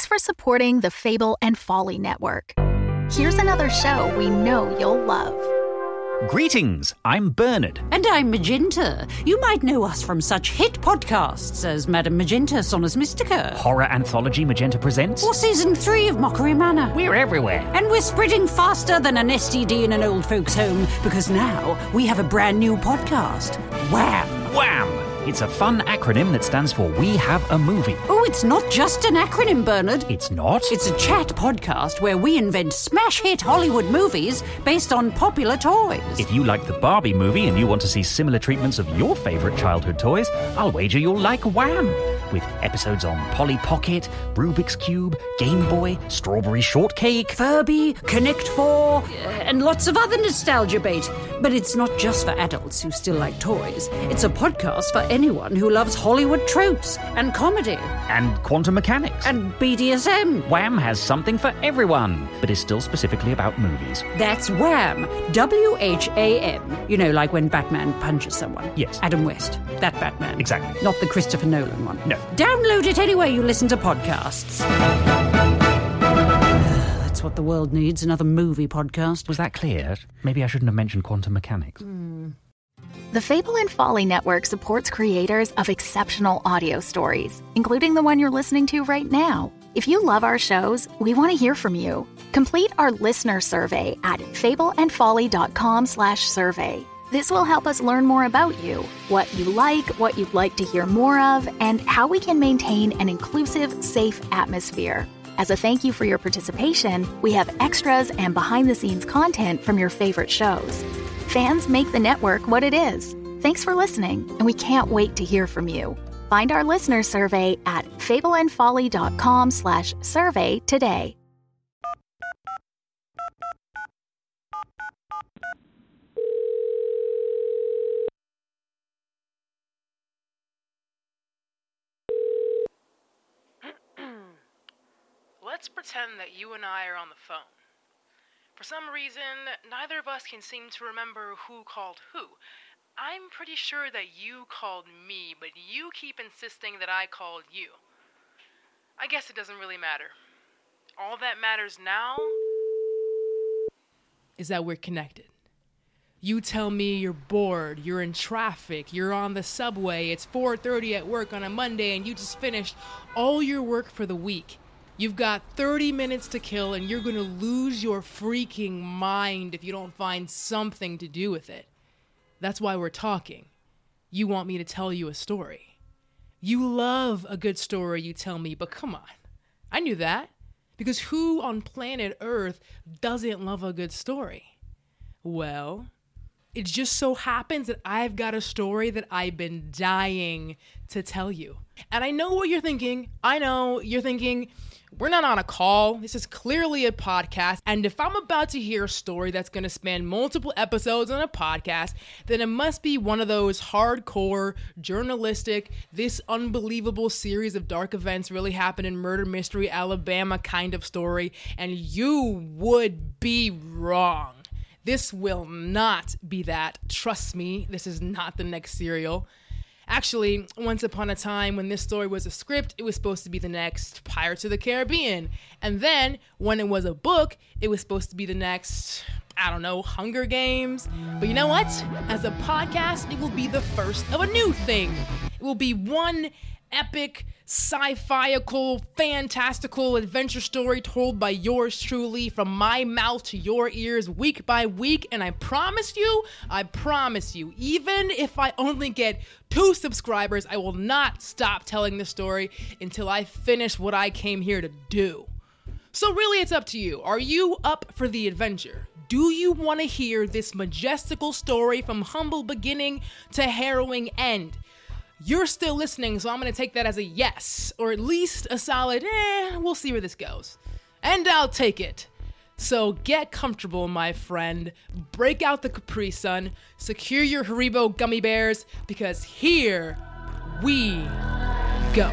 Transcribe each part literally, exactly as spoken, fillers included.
for supporting the Fable and Folly Network. Here's another show we know you'll love. Greetings, I'm Bernard. And I'm Magenta. You might know us from such hit podcasts as Madame Magenta, Sonus Mystica. Horror anthology Magenta Presents. Or Season three of Mockery Manor. We're everywhere. And we're spreading faster than an S T D in an old folks' home, because now we have a brand new podcast. Wham! Wham! It's a fun acronym that stands for We Have a Movie. Oh, it's not just an acronym, Bernard. It's not? It's a chat podcast where we invent smash-hit Hollywood movies based on popular toys. If you like the Barbie movie and you want to see similar treatments of your favourite childhood toys, I'll wager you'll like Wham! With episodes on Polly Pocket, Rubik's Cube, Game Boy, Strawberry Shortcake, Furby, Connect Four, and lots of other nostalgia bait. But it's not just for adults who still like toys. It's a podcast for anyone who loves Hollywood tropes and comedy. And quantum mechanics. And B D S M. Wham has something for everyone, but is still specifically about movies. That's Wham! W H A M. You know, like when Batman punches someone. Yes. Adam West. That Batman. Exactly. Not the Christopher Nolan one. No. Download it anywhere you listen to podcasts. That's what the world needs, another movie podcast. Was that clear? Maybe I shouldn't have mentioned quantum mechanics. Mm. The Fable and Folly Network supports creators of exceptional audio stories, including the one you're listening to right now. If you love our shows, we want to hear from you. Complete our listener survey at fableandfolly.com slash survey. This will help us learn more about you, what you like, what you'd like to hear more of, and how we can maintain an inclusive, safe atmosphere. As a thank you for your participation, we have extras and behind-the-scenes content from your favorite shows. Fans make the network what it is. Thanks for listening, and we can't wait to hear from you. Find our listener survey at fableandfolly.com slash survey today. Let's pretend that you and I are on the phone. For some reason, neither of us can seem to remember who called who. I'm pretty sure that you called me, but you keep insisting that I called you. I guess it doesn't really matter. All that matters now is that we're connected. You tell me you're bored, you're in traffic, you're on the subway, it's four thirty at work on a Monday, and you just finished all your work for the week. You've got thirty minutes to kill, and you're going to lose your freaking mind if you don't find something to do with it. That's why we're talking. You want me to tell you a story. You love a good story, you tell me, but come on. I knew that. Because who on planet Earth doesn't love a good story? Well, it just so happens that I've got a story that I've been dying to tell you. And I know what you're thinking. I know you're thinking, we're not on a call. This is clearly a podcast. And if I'm about to hear a story that's going to span multiple episodes on a podcast, then it must be one of those hardcore, journalistic, this unbelievable series of dark events really happened in Murder Mystery Alabama kind of story. And you would be wrong. This will not be that. Trust me, this is not the next serial. Actually, once upon a time, when this story was a script, it was supposed to be the next Pirates of the Caribbean. And then, when it was a book, it was supposed to be the next, I don't know, Hunger Games. But you know what? As a podcast, it will be the first of a new thing. It will be one epic, sci-fi-ical, fantastical adventure story told by yours truly from my mouth to your ears week by week. And I promise you, I promise you, even if I only get two subscribers, I will not stop telling this story until I finish what I came here to do. So really, it's up to you. Are you up for the adventure? Do you want to hear this majestical story from humble beginning to harrowing end? You're still listening, so I'm going to take that as a yes, or at least a solid, eh, we'll see where this goes. And I'll take it. So get comfortable, my friend. Break out the Capri Sun, secure your Haribo gummy bears, because here we go.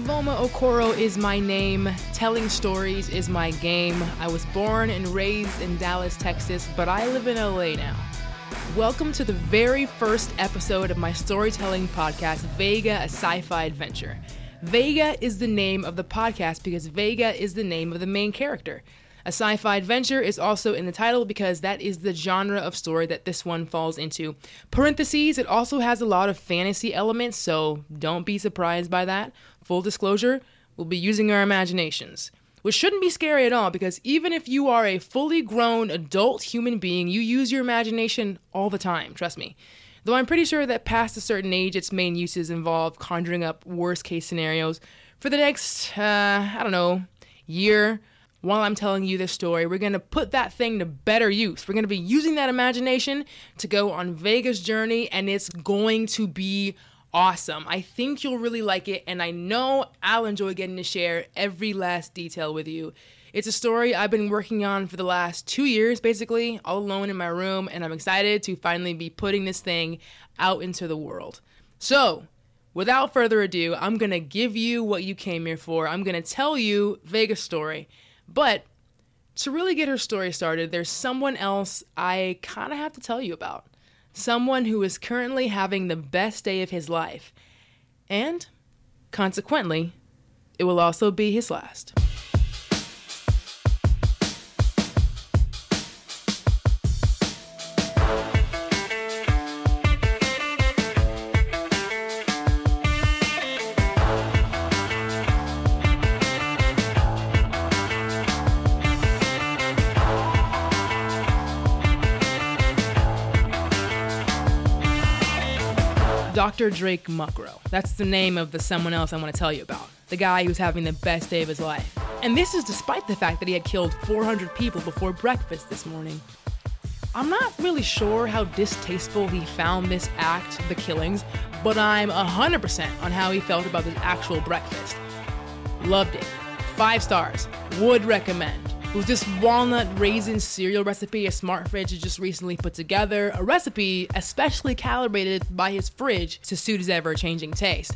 Voma Okoro is my name. Telling stories is my game. I was born and raised in Dallas, Texas, but I live in L A now. Welcome to the very first episode of my storytelling podcast, Vega, a Sci-Fi Adventure. Vega is the name of the podcast because Vega is the name of the main character. A sci-fi adventure is also in the title because that is the genre of story that this one falls into. Parentheses, it also has a lot of fantasy elements, so don't be surprised by that. Full disclosure, we'll be using our imaginations. Which shouldn't be scary at all because even if you are a fully grown adult human being, you use your imagination all the time, trust me. Though I'm pretty sure that past a certain age, its main uses involve conjuring up worst case scenarios. For the next, uh, I don't know, year, while I'm telling you this story, we're going to put that thing to better use. We're going to be using that imagination to go on Vega's journey, and it's going to be awesome. I think you'll really like it, and I know I'll enjoy getting to share every last detail with you. It's a story I've been working on for the last two years, basically, all alone in my room, and I'm excited to finally be putting this thing out into the world. So, without further ado, I'm going to give you what you came here for. I'm going to tell you Vega's story. But to really get her story started, there's someone else I kind of have to tell you about. Someone who is currently having the best day of his life. And, consequently, it will also be his last. Doctor Drake Muckrow. That's the name of the someone else I want to tell you about. The guy who's having the best day of his life. And this is despite the fact that he had killed four hundred people before breakfast this morning. I'm not really sure how distasteful he found this act, the killings, but I'm one hundred percent on how he felt about this actual breakfast. Loved it. Five stars. Would recommend. It was this walnut raisin cereal recipe a smart fridge had just recently put together, a recipe especially calibrated by his fridge to suit his ever-changing taste.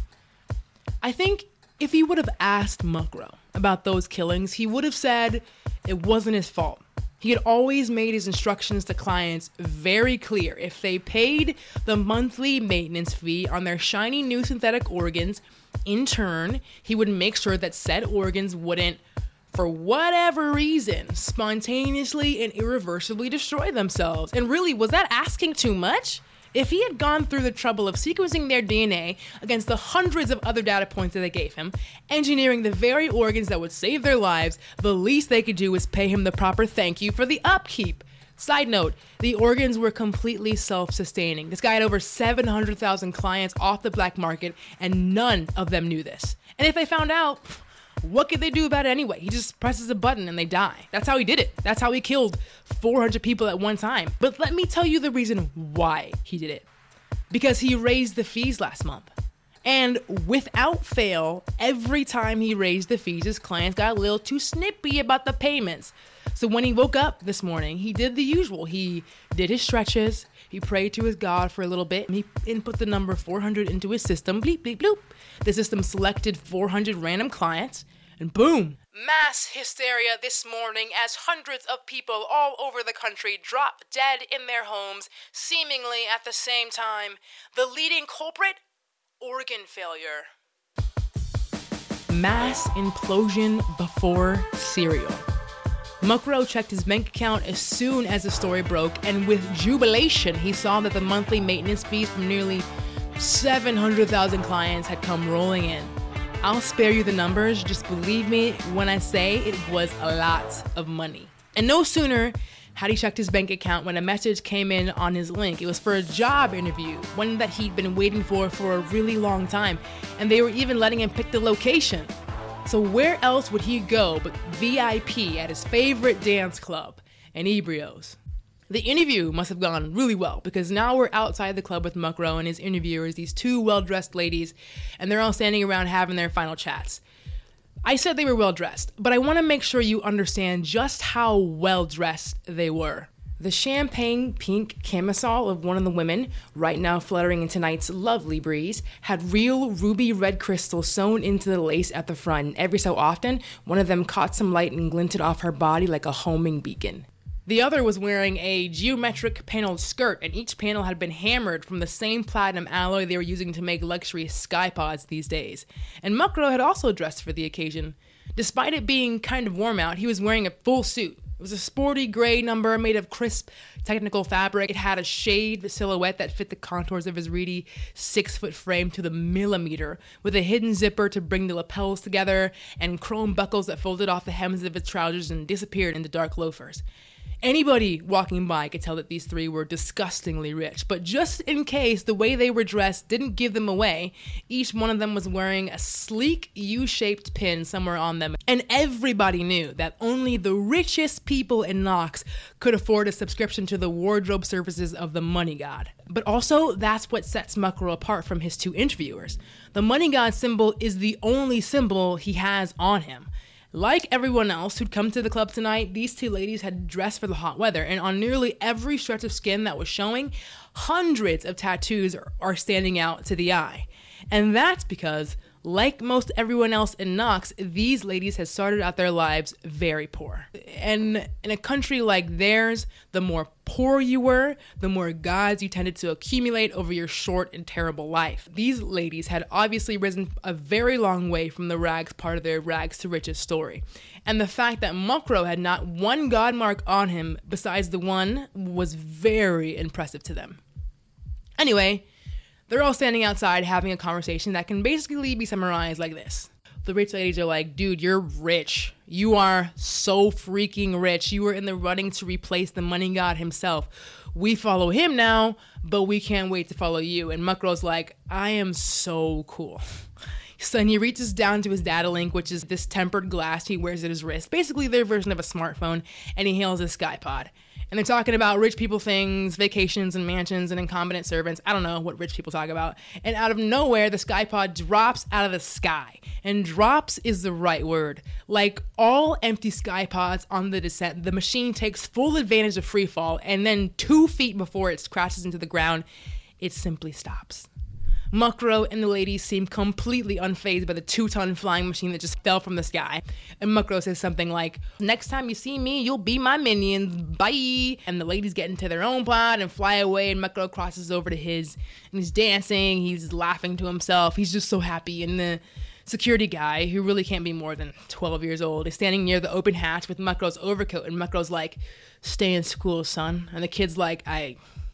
I think if he would have asked Muckrow about those killings, he would have said it wasn't his fault. He had always made his instructions to clients very clear. If they paid the monthly maintenance fee on their shiny new synthetic organs, in turn, he would make sure that said organs wouldn't, for whatever reason, spontaneously and irreversibly destroy themselves. And really, was that asking too much? If he had gone through the trouble of sequencing their D N A against the hundreds of other data points that they gave him, engineering the very organs that would save their lives, the least they could do was pay him the proper thank you for the upkeep. Side note, the organs were completely self-sustaining. This guy had over seven hundred thousand clients off the black market, and none of them knew this. And if they found out, what could they do about it anyway? He just presses a button and they die. That's how he did it. That's how he killed four hundred people at one time. But let me tell you the reason why he did it. Because he raised the fees last month. And without fail, every time he raised the fees, his clients got a little too snippy about the payments. So when he woke up this morning, he did the usual. He did his stretches. He prayed to his God for a little bit. He input the number four hundred into his system. Bleep, bleep, bloop. The system selected four hundred random clients. And boom! Mass hysteria this morning as hundreds of people all over the country drop dead in their homes, seemingly at the same time. The leading culprit? Organ failure. Mass implosion before cereal. Muckrow checked his bank account as soon as the story broke, and with jubilation, he saw that the monthly maintenance fees from nearly seven hundred thousand clients had come rolling in. I'll spare you the numbers, just believe me when I say it was a lot of money. And no sooner had he checked his bank account when a message came in on his link. It was for a job interview, one that he'd been waiting for for a really long time, and they were even letting him pick the location. So where else would he go but V I P at his favorite dance club, Inebrios? The interview must have gone really well because now we're outside the club with Muckrow and his interviewers, these two well-dressed ladies, and they're all standing around having their final chats. I said they were well-dressed, but I want to make sure you understand just how well-dressed they were. The champagne pink camisole of one of the women, right now fluttering in tonight's lovely breeze, had real ruby red crystals sewn into the lace at the front, and every so often, one of them caught some light and glinted off her body like a homing beacon. The other was wearing a geometric paneled skirt, and each panel had been hammered from the same platinum alloy they were using to make luxury sky pods these days. And Muckrow had also dressed for the occasion. Despite it being kind of warm out, he was wearing a full suit. It was a sporty gray number made of crisp, technical fabric. It had a shade silhouette that fit the contours of his reedy six-foot frame to the millimeter, with a hidden zipper to bring the lapels together, and chrome buckles that folded off the hems of his trousers and disappeared into dark loafers. Anybody walking by could tell that these three were disgustingly rich, but just in case the way they were dressed didn't give them away, each one of them was wearing a sleek U-shaped pin somewhere on them, and everybody knew that only the richest people in Nox could afford a subscription to the wardrobe services of the Money God. But also, that's what sets Muckrow apart from his two interviewers. The Money God symbol is the only symbol he has on him. Like everyone else who'd come to the club tonight, these two ladies had dressed for the hot weather, and on nearly every stretch of skin that was showing, hundreds of tattoos are standing out to the eye. And that's because, like most everyone else in Nox, these ladies had started out their lives very poor. And in a country like theirs, the more poor you were, the more gods you tended to accumulate over your short and terrible life. These ladies had obviously risen a very long way from the rags part of their rags to riches story. And the fact that Muckrow had not one god mark on him besides the one was very impressive to them. Anyway, they're all standing outside having a conversation that can basically be summarized like this. The rich ladies are like, dude, you're rich. You are so freaking rich. You are in the running to replace the Money God himself. We follow him now, but we can't wait to follow you. And Muckrow's like, I am so cool. So then he reaches down to his data link, which is this tempered glass he wears at his wrist, basically their version of a smartphone, and he hails his SkyPod. And they're talking about rich people things, vacations and mansions and incompetent servants. I don't know what rich people talk about. And out of nowhere, the SkyPod drops out of the sky. And drops is the right word. Like all empty SkyPods on the descent, the machine takes full advantage of free fall, and then two feet before it crashes into the ground, it simply stops. Muckrow and the ladies seem completely unfazed by the two-ton flying machine that just fell from the sky. And Muckrow says something like, next time you see me, you'll be my minions, bye! And the ladies get into their own pod and fly away, and Muckrow crosses over to his, and he's dancing, he's laughing to himself, he's just so happy. And the security guy, who really can't be more than twelve years old, is standing near the open hatch with Muckrow's overcoat, and Muckrow's like, stay in school, son. And the kid's like, I...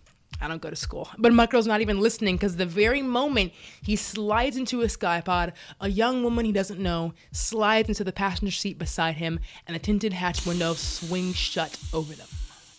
I don't go to school. But Muckrow's not even listening, because the very moment he slides into a SkyPod, a young woman he doesn't know slides into the passenger seat beside him, and the tinted hatch window swings shut over them.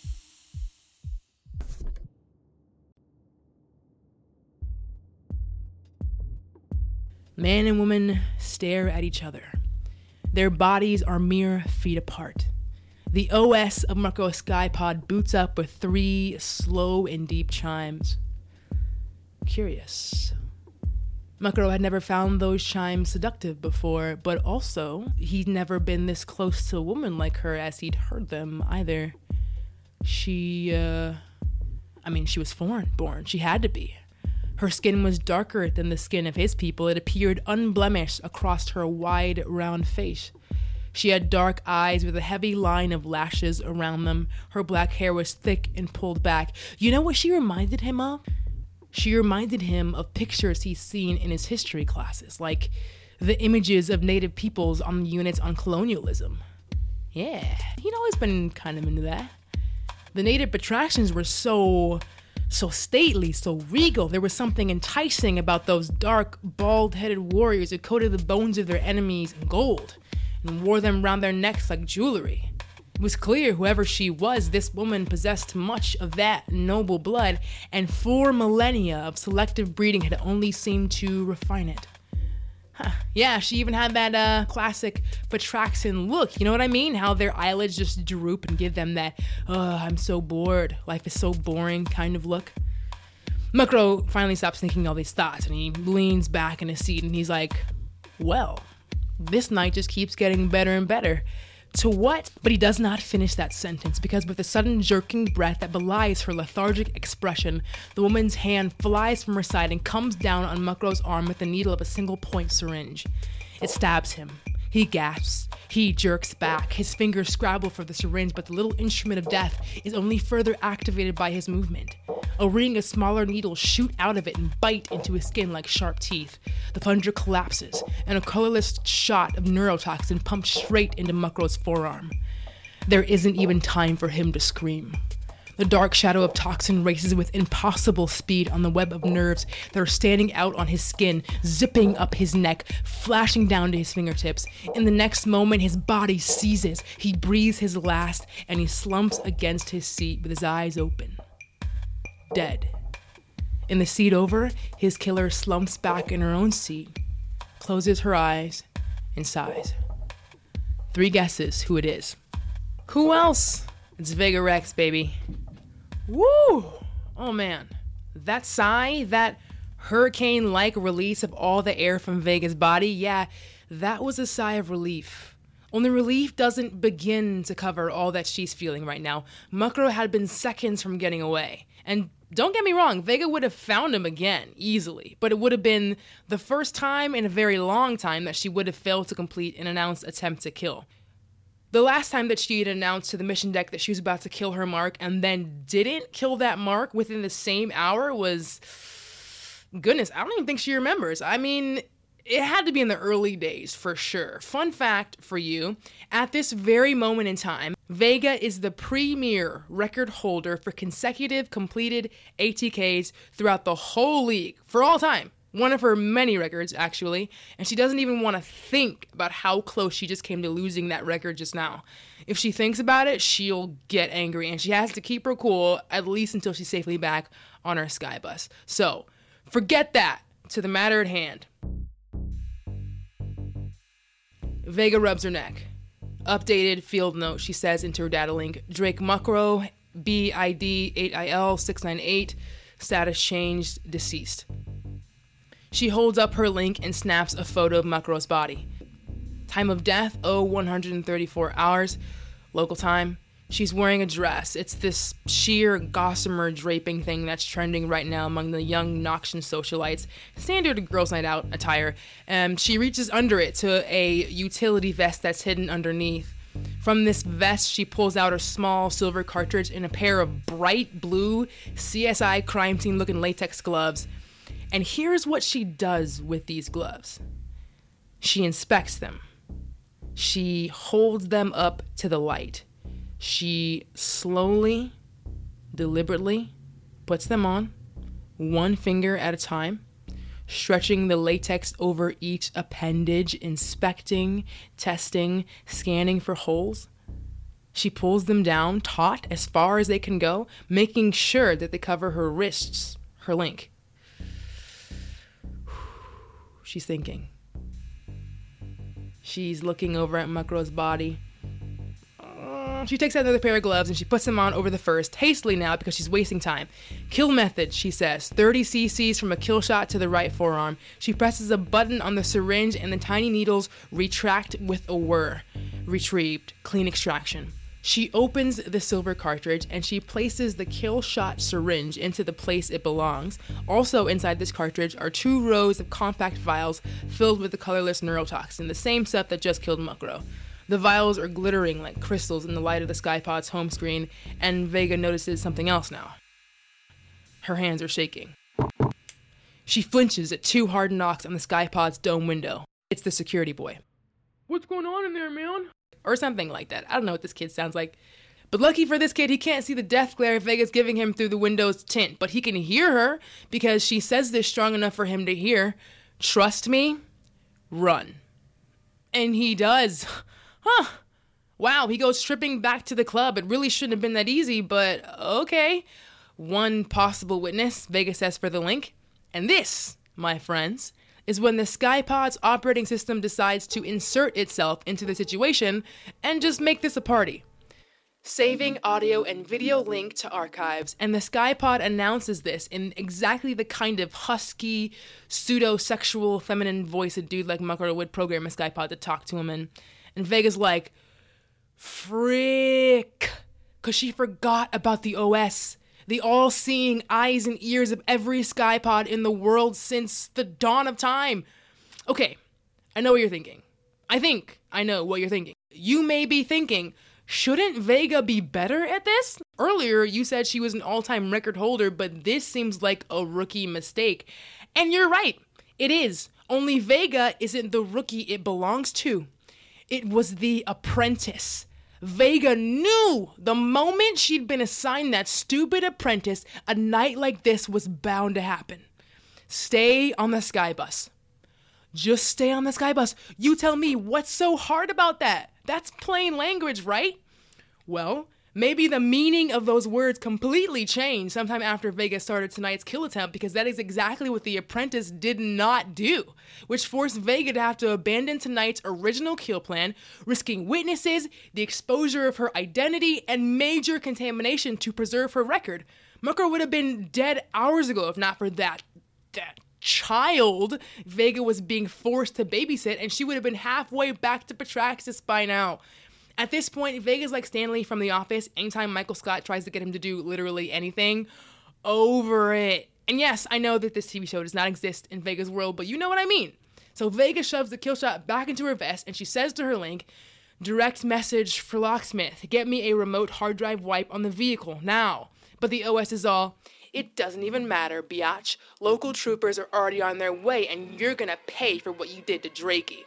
Man and woman stare at each other. Their bodies are mere feet apart. The O S of Muckrow's SkyPod boots up with three slow and deep chimes. Curious. Muckrow had never found those chimes seductive before, but also he'd never been this close to a woman like her as he'd heard them either. She, uh... I mean, she was foreign born. She had to be. Her skin was darker than the skin of his people. It appeared unblemished across her wide, round face. She had dark eyes with a heavy line of lashes around them. Her black hair was thick and pulled back. You know what she reminded him of? She reminded him of pictures he's seen in his history classes, like the images of native peoples on the units on colonialism. Yeah, he'd always been kind of into that. The native Batracians were so, so stately, so regal. There was something enticing about those dark, bald-headed warriors who coated the bones of their enemies in gold and wore them round their necks like jewelry. It was clear whoever she was, this woman possessed much of that noble blood, and four millennia of selective breeding had only seemed to refine it. Huh. Yeah, she even had that uh, classic Batraxian look, you know what I mean? How their eyelids just droop and give them that, oh, I'm so bored, life is so boring kind of look. Muckrow finally stops thinking all these thoughts, and he leans back in his seat and he's like, well, this night just keeps getting better and better. To what? But he does not finish that sentence, because with a sudden jerking breath that belies her lethargic expression, the woman's hand flies from her side and comes down on Muckro's arm with the needle of a single-point syringe. It stabs him. He gasps. He jerks back. His fingers scrabble for the syringe, but the little instrument of death is only further activated by his movement. A ring of smaller needles shoot out of it and bite into his skin like sharp teeth. The plunger collapses, and a colorless shot of neurotoxin pumps straight into Muckro's forearm. There isn't even time for him to scream. The dark shadow of toxin races with impossible speed on the web of nerves that are standing out on his skin, zipping up his neck, flashing down to his fingertips. In the next moment, his body seizes. He breathes his last, and he slumps against his seat with his eyes open. Dead. In the seat over, his killer slumps back in her own seat, closes her eyes, and sighs. Three guesses who it is. Who else? It's Vega Rex, baby. Woo! Oh man, that sigh, that hurricane-like release of all the air from Vega's body, yeah, that was a sigh of relief. Only relief doesn't begin to cover all that she's feeling right now. Muckro had been seconds from getting away. And don't get me wrong, Vega would have found him again, easily. But it would have been the first time in a very long time that she would have failed to complete an announced attempt to kill. The last time that she had announced to the mission deck that she was about to kill her mark and then didn't kill that mark within the same hour was... Goodness, I don't even think she remembers. I mean, it had to be in the early days, for sure. Fun fact for you, at this very moment in time, Vega is the premier record holder for consecutive completed A T Ks throughout the whole league, for all time. One of her many records, actually, and she doesn't even want to think about how close she just came to losing that record just now. If she thinks about it, she'll get angry, and she has to keep her cool at least until she's safely back on her sky bus. So, forget that. To the matter at hand. Vega rubs her neck. Updated field note, she says into her data link. Drake Muckro, B I D eight I L six nine eight, status changed, deceased. She holds up her link and snaps a photo of Muckro's body. Time of death, oh, one hundred thirty-four hours. Local time. She's wearing a dress. It's this sheer gossamer draping thing that's trending right now among the young Noxian socialites. Standard girls' night out attire. And she reaches under it to a utility vest that's hidden underneath. From this vest, she pulls out a small silver cartridge and a pair of bright blue C S I crime scene looking latex gloves. And here's what she does with these gloves. She inspects them. She holds them up to the light. She slowly, deliberately puts them on, one finger at a time, stretching the latex over each appendage, inspecting, testing, scanning for holes. She pulls them down, taut, as far as they can go, making sure that they cover her wrists, her link. She's thinking. She's looking over at Muckro's body. Uh, she takes out another pair of gloves and she puts them on over the first, hastily now because she's wasting time. Kill method, she says. thirty cc's from a kill shot to the right forearm. She presses a button on the syringe and the tiny needles retract with a whir. Retrieved. Clean extraction. She opens the silver cartridge and she places the kill shot syringe into the place it belongs. Also inside this cartridge are two rows of compact vials filled with the colorless neurotoxin, the same stuff that just killed Muckro. The vials are glittering like crystals in the light of the Skypod's home screen, and Vega notices something else now. Her hands are shaking. She flinches at two hard knocks on the Skypod's dome window. It's the security boy. "What's going on in there, man?" Or something like that. I don't know what this kid sounds like. But lucky for this kid, he can't see the death glare Vega's giving him through the window's tint. But he can hear her because she says this strong enough for him to hear. "Trust me, run." And he does. Huh. Wow, he goes tripping back to the club. It really shouldn't have been that easy, but okay. One possible witness, Vega says for the link. And this, my friends, is when the Skypod's operating system decides to insert itself into the situation and just make this a party. Saving audio and video link to archives, and the Skypod announces this in exactly the kind of husky, pseudo-sexual, feminine voice a dude like Muckro would program a Skypod to talk to him in. And Vega's like, Frick. Because she forgot about the O S. The all-seeing eyes and ears of every skypod in the world since the dawn of time. Okay, I know what you're thinking. I think I know what you're thinking. You may be thinking, shouldn't Vega be better at this? Earlier, you said she was an all-time record holder, but this seems like a rookie mistake. And you're right, it is. Only Vega isn't the rookie it belongs to. It was the apprentice. Vega knew the moment she'd been assigned that stupid apprentice, a night like this was bound to happen. Stay on the Skybus. Just stay on the Skybus. You tell me, what's so hard about that? That's plain language, right? Well, maybe the meaning of those words completely changed sometime after Vega started tonight's kill attempt, because that is exactly what the apprentice did not do, which forced Vega to have to abandon tonight's original kill plan, risking witnesses, the exposure of her identity, and major contamination to preserve her record. Mucker would have been dead hours ago if not for that, that child Vega was being forced to babysit, and she would have been halfway back to Petraxis by now. At this point, Vega's like Stanley from The Office. Anytime Michael Scott tries to get him to do literally anything, over it. And yes, I know that this T V show does not exist in Vega's world, but you know what I mean. So Vega shoves the kill shot back into her vest, and she says to her link, "Direct message for Locksmith. Get me a remote hard drive wipe on the vehicle, now." But the O S is all, "It doesn't even matter, biatch. Local troopers are already on their way, and you're gonna pay for what you did to Drakey."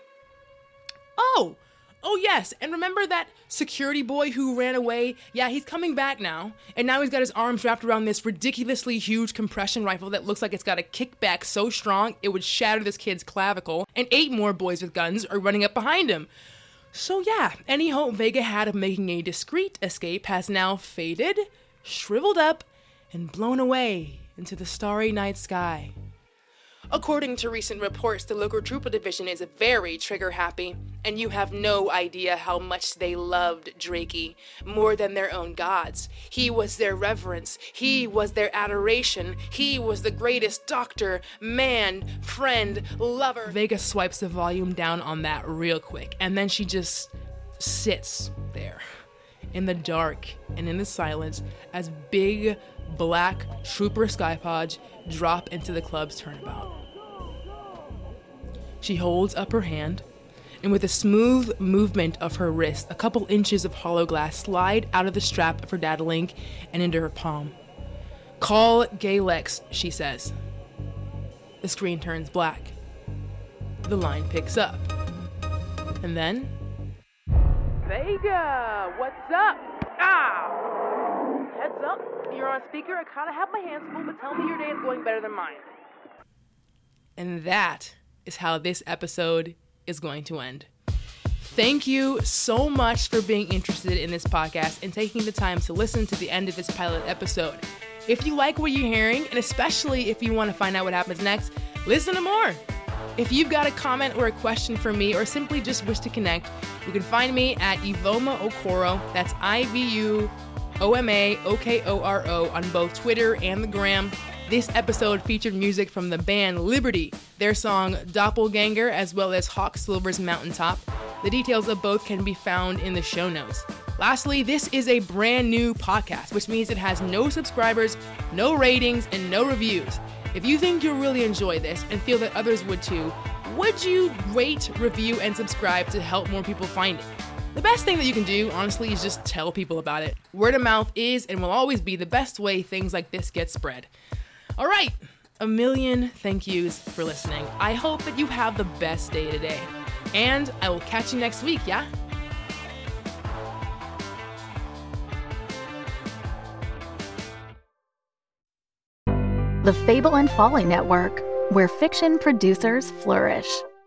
Oh! Oh yes, and remember that security boy who ran away? Yeah, he's coming back now, and now he's got his arms wrapped around this ridiculously huge compression rifle that looks like it's got a kickback so strong it would shatter this kid's clavicle, and eight more boys with guns are running up behind him. So yeah, any hope Vega had of making a discreet escape has now faded, shriveled up, and blown away into the starry night sky. According to recent reports, the local trooper division is very trigger-happy, and you have no idea how much they loved Drakey, more than their own gods. He was their reverence, he was their adoration, he was the greatest doctor, man, friend, lover. Vega swipes the volume down on that real quick, and then she just sits there, in the dark and in the silence, as big black trooper skypods drop into the club's turnabout. She holds up her hand, and with a smooth movement of her wrist, a couple inches of hollow glass slide out of the strap of her data link and into her palm. "Call Galex," she says. The screen turns black. The line picks up. And then... "Vega, what's up? Ah! Heads up, you're on speaker. I kind of have my hands full, but tell me your day is going better than mine." And that is how this episode is going to end. Thank you so much for being interested in this podcast and taking the time to listen to the end of this pilot episode. If you like what you're hearing, and especially if you want to find out what happens next, listen to more. If you've got a comment or a question for me, or simply just wish to connect, you can find me at Ivoma Okoro. That's I V U O M A O K O R O on both Twitter and the gram. This episode featured music from the band Liberty, their song Doppelganger, as well as Hawk Silver's Mountaintop. The details of both can be found in the show notes. Lastly, this is a brand new podcast, which means it has no subscribers, no ratings, and no reviews. If you think you'll really enjoy this and feel that others would too, would you rate, review, and subscribe to help more people find it? The best thing that you can do, honestly, is just tell people about it. Word of mouth is and will always be the best way things like this get spread. All right, a million thank yous for listening. I hope that you have the best day today. And I will catch you next week, yeah? The Fable and Folly Network, where fiction producers flourish.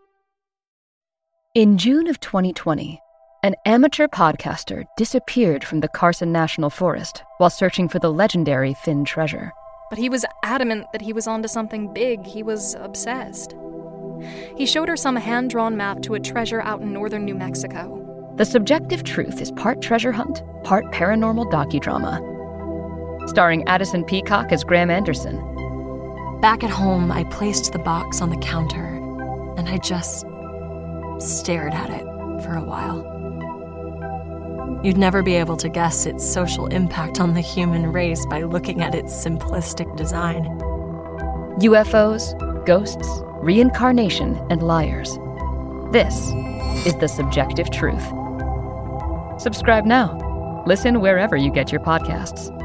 In June of twenty twenty, an amateur podcaster disappeared from the Carson National Forest while searching for the legendary Finn treasure. But he was adamant that he was onto something big. He was obsessed. He showed her some hand-drawn map to a treasure out in northern New Mexico. The Subjective Truth is part treasure hunt, part paranormal docudrama. Starring Addison Peacock as Graham Anderson. Back at home, I placed the box on the counter, and I just stared at it for a while. You'd never be able to guess its social impact on the human race by looking at its simplistic design. U F Os, ghosts, reincarnation, and liars. This is The Subjective Truth. Subscribe now. Listen wherever you get your podcasts.